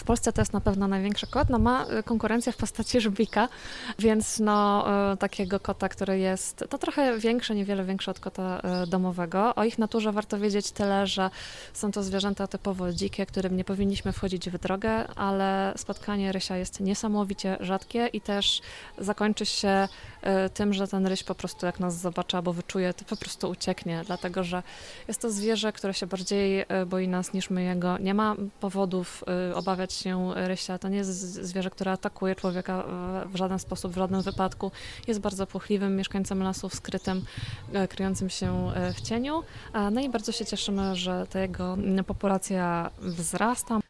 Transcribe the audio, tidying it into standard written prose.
Polsce to jest na pewno największy kot. No ma konkurencję w postaci żubika, więc takiego kota, który jest to trochę większy, niewiele większy od kota domowego. O ich naturze warto wiedzieć tyle, że są to zwierzęta typowo dzikie, którym nie powinniśmy wchodzić w drogę, ale spotkanie rysia jest niesamowicie rzadkie i też zakończy się tym, że ten ryś po prostu jak nas zobaczy albo wyczuje, to po prostu ucieknie, dlatego że jest to zwierzę, które się bardziej boi nas niż my jego. Nie ma powodów obawiać się rysia. To nie jest zwierzę, które atakuje człowieka w żaden sposób, w żadnym wypadku. Jest bardzo płochliwym mieszkańcem lasu, skrytym, kryjącym się w cieniu. No i bardzo się cieszymy, że ta jego populacja wzrasta.